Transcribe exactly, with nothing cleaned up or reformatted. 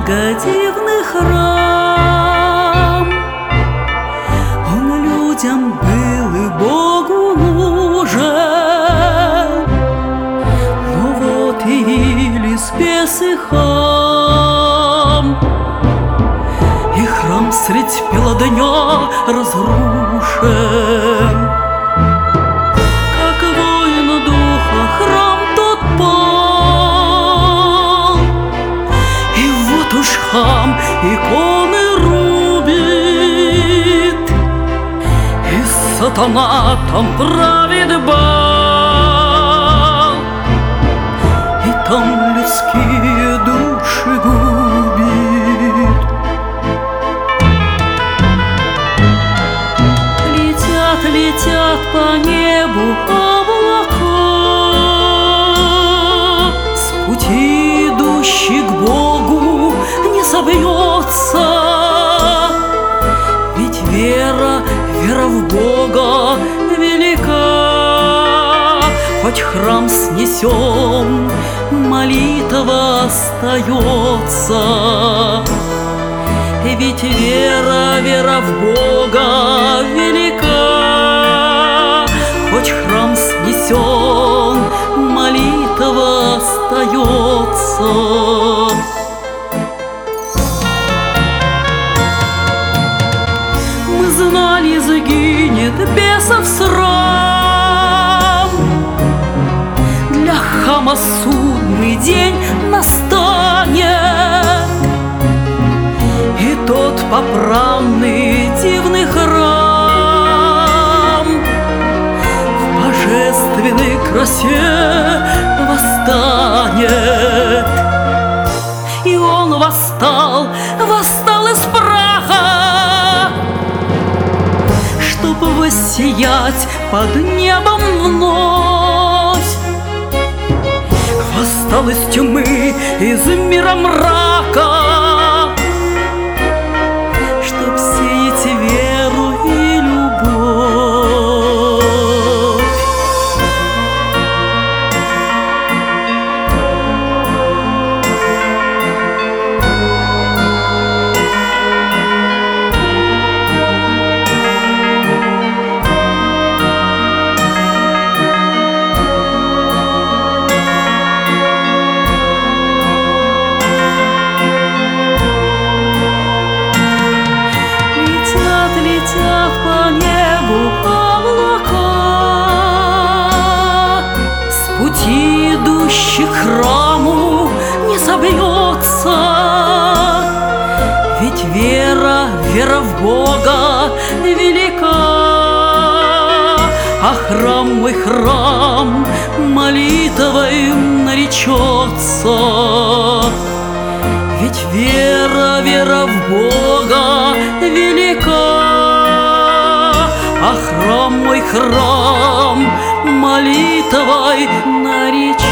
многодивный храм. Он людям был и Богу нужен, но вот явились бесы хам, и храм средь бела дня разрушен. Как воин духа храм тот пал, и вот уж хам иконы рубит, и сатана там правит бал, и там людские души губит. Летят, летят по небу облака, с пути идущий к Богу не собьется. Ведь вера, вера в Бога велика. Хоть храм снесем, молитва остается. Ведь вера, вера в Бога велика. Хоть храм снесен, молитва остается. Мы знали, сгинет бесов срам. Для хама судный день настанет, и тот поправный дивный храм в божественной красе восстанет. И он восстал, восстал из праха, чтоб воссиять под небом вновь. Восстал из тьмы, из мира мрака, чтоб сеять веру и любовь. Летят по небу облака, с пути идущий к храму не собьется. Ведь вера, вера в Бога велика. А храм мой храм молитвой наречется. Ведь вера, вера в Бога велика. А храм мой храм молитвой наречется.